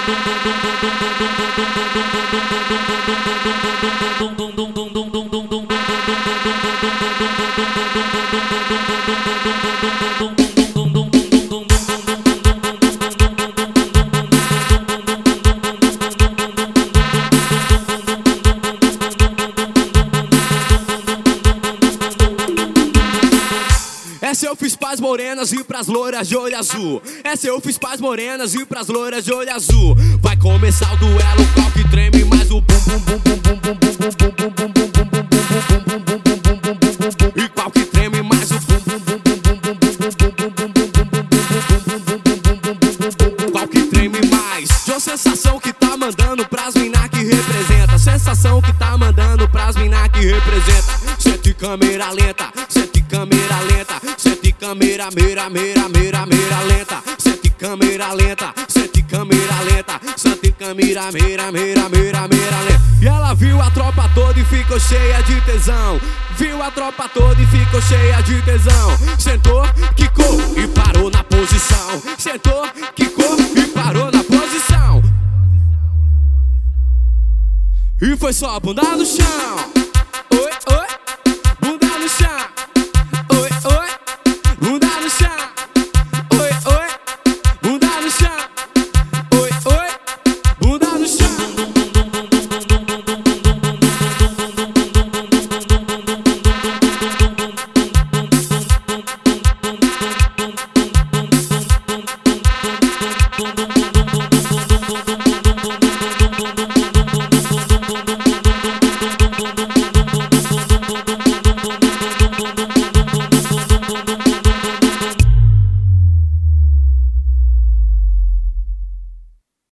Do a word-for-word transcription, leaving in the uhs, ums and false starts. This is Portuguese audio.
Essa eu fiz pras morenas e pras loiras de olho azul. Essa eu fiz pras morenas e pras loiras de olho azul. Vai começar o duelo, o qual que treme mais o bum bum bum bum bum bum bum bum bum bum bum bum bum bum bum bum bum bum. E qual que treme mais o bum bum bum bum bum bum bum bum bum bum bum. Qual que treme mais? De uma sensação que tá mandando pras mina que representa. Sensação que tá mandando pras mina que representa. Sete câmera lenta, sete câmera lenta, sete câmera, mira, mira, mira, mira lenta, sete câmera lenta, sete câmera lenta, sete câmera, mira, mira, mira, mira lenta. E ela viu a tropa toda e ficou cheia de tesão. Viu a tropa toda e ficou cheia de tesão. Sentou, quicou e parou na posição. Sentou, quicou e parou na posição. E foi só a bunda no chão.